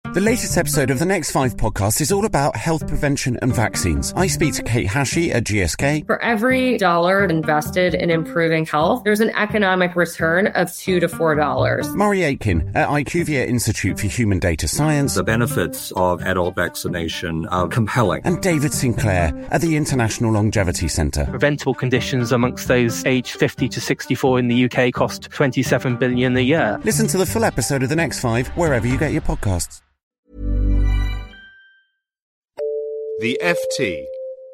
The latest episode of the Next 5 podcast is all about health prevention and vaccines. I speak to Kate Hashey at GSK. For every dollar invested in improving health, there's an economic return of $2 to $4. Murray Aitken at IQVIA Institute for Human Data Science. The benefits of adult vaccination are compelling. And David Sinclair at the International Longevity Centre. Preventable conditions amongst those aged 50 to 64 in the UK cost $27 billion a year. Listen to the full episode of The Next 5 wherever you get your podcasts. The FT.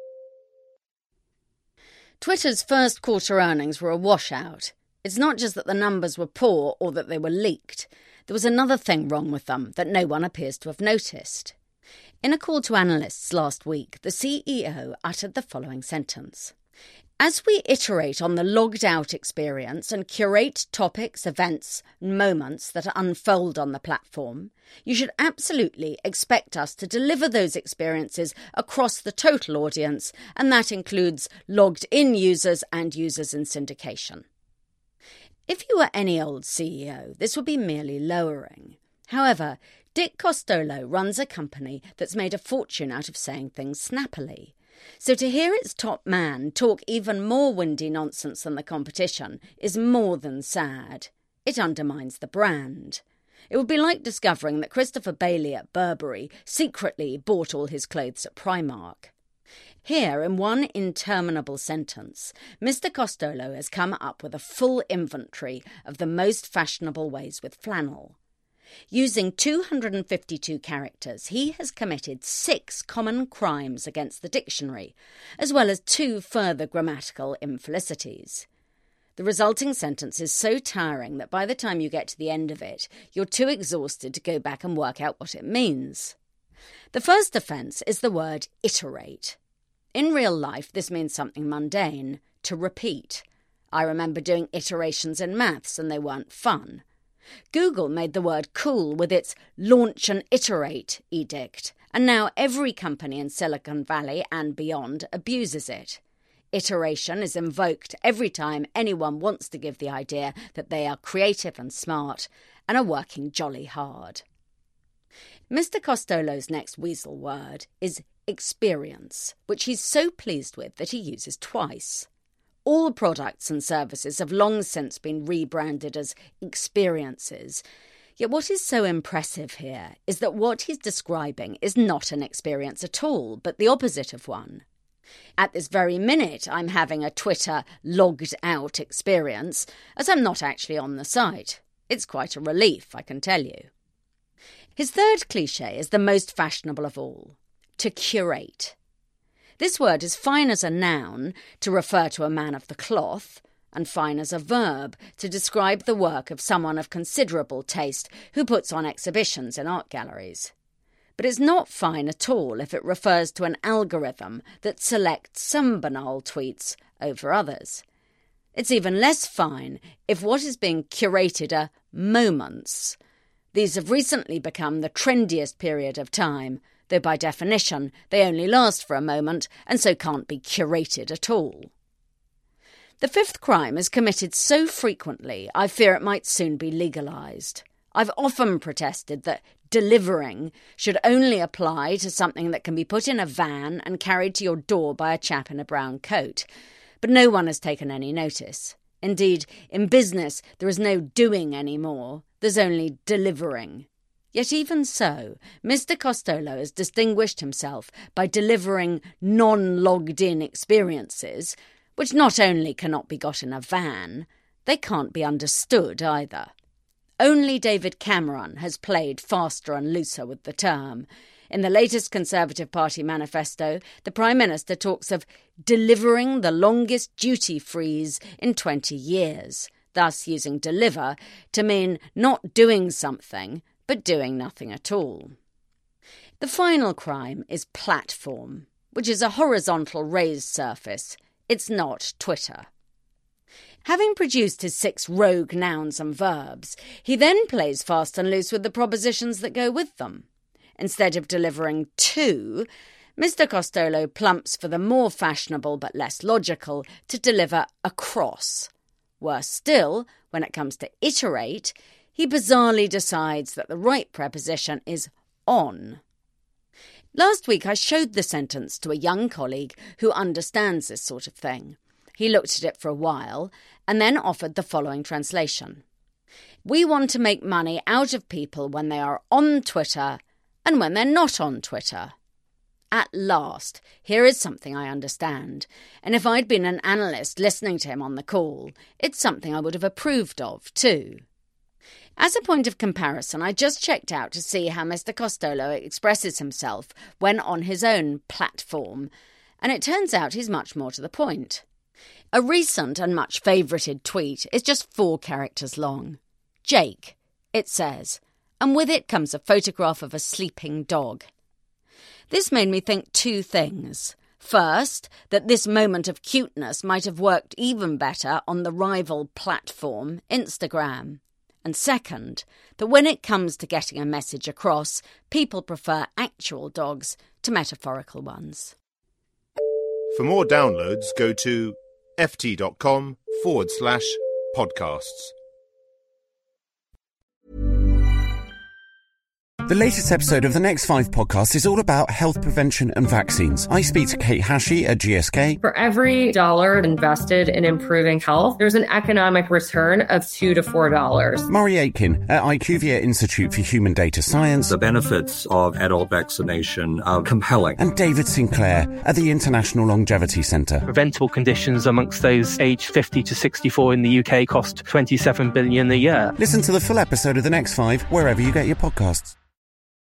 Twitter's first quarter earnings were a washout. It's not just that the numbers were poor or that they were leaked. There was another thing wrong with them that no one appears to have noticed. In a call to analysts last week, the CEO uttered the following sentence. As we iterate on the logged-out experience and curate topics, events, and moments that unfold on the platform, you should absolutely expect us to deliver those experiences across the total audience, and that includes logged-in users and users in syndication. If you were any old CEO, this would be merely lowering. However, Dick Costolo runs a company that's made a fortune out of saying things snappily. So to hear its top man talk even more windy nonsense than the competition is more than sad. It undermines the brand. It would be like discovering that Christopher Bailey at Burberry secretly bought all his clothes at Primark. Here, in one interminable sentence, Mr. Costolo has come up with a full inventory of the most fashionable ways with flannel. Using 252 characters, he has committed 6 common crimes against the dictionary, as well as 2 further grammatical infelicities. The resulting sentence is so tiring that by the time you get to the end of it, you're too exhausted to go back and work out what it means. The first offence is the word iterate. In real life, this means something mundane, to repeat. I remember doing iterations in maths and they weren't fun. Google made the word cool with its launch and iterate edict, and now every company in Silicon Valley and beyond abuses it. Iteration is invoked every time anyone wants to give the idea that they are creative and smart and are working jolly hard. Mr. Costolo's next weasel word is experience, which he's so pleased with that he uses twice. All products and services have long since been rebranded as experiences. Yet what is so impressive here is that what he's describing is not an experience at all, but the opposite of one. At this very minute, I'm having a Twitter logged-out experience, as I'm not actually on the site. It's quite a relief, I can tell you. His third cliché is the most fashionable of all, to curate. This word is fine as a noun to refer to a man of the cloth, and fine as a verb to describe the work of someone of considerable taste who puts on exhibitions in art galleries. But it's not fine at all if it refers to an algorithm that selects some banal tweets over others. It's even less fine if what is being curated are moments. These have recently become the trendiest period of time, though by definition they only last for a moment and so can't be curated at all. The fifth crime is committed so frequently I fear it might soon be legalised. I've often protested that delivering should only apply to something that can be put in a van and carried to your door by a chap in a brown coat, but no one has taken any notice. Indeed, in business there is no doing anymore, there's only delivering. Yet even so, Mr. Costolo has distinguished himself by delivering non-logged-in experiences, which not only cannot be got in a van, they can't be understood either. Only David Cameron has played faster and looser with the term. In the latest Conservative Party manifesto, the Prime Minister talks of delivering the longest duty freeze in 20 years, thus using deliver to mean not doing something, but doing nothing at all. The final crime is platform, which is a horizontal raised surface. It's not Twitter. Having produced his 6 rogue nouns and verbs, he then plays fast and loose with the propositions that go with them. Instead of delivering to, Mr. Costolo plumps for the more fashionable but less logical to deliver across. Worse still, when it comes to iterate, he bizarrely decides that the right preposition is on. Last week I showed the sentence to a young colleague who understands this sort of thing. He looked at it for a while and then offered the following translation. We want to make money out of people when they are on Twitter and when they're not on Twitter. At last, here is something I understand, and if I'd been an analyst listening to him on the call, it's something I would have approved of too. As a point of comparison, I just checked out to see how Mr. Costello expresses himself when on his own platform, and it turns out he's much more to the point. A recent and much favourited tweet is just 4 characters long. Jake, it says, and with it comes a photograph of a sleeping dog. This made me think 2 things. First, that this moment of cuteness might have worked even better on the rival platform, Instagram. And second, that when it comes to getting a message across, people prefer actual dogs to metaphorical ones. For more downloads, go to ft.com/podcasts. The latest episode of the Next 5 podcast is all about health prevention and vaccines. I speak to Kate Hashey at GSK. For every dollar invested in improving health, there's an economic return of $2 to $4. Murray Aitken at IQVIA Institute for Human Data Science. The benefits of adult vaccination are compelling. And David Sinclair at the International Longevity Centre. Preventable conditions amongst those aged 50 to 64 in the UK cost $27 billion a year. Listen to the full episode of the Next 5 wherever you get your podcasts.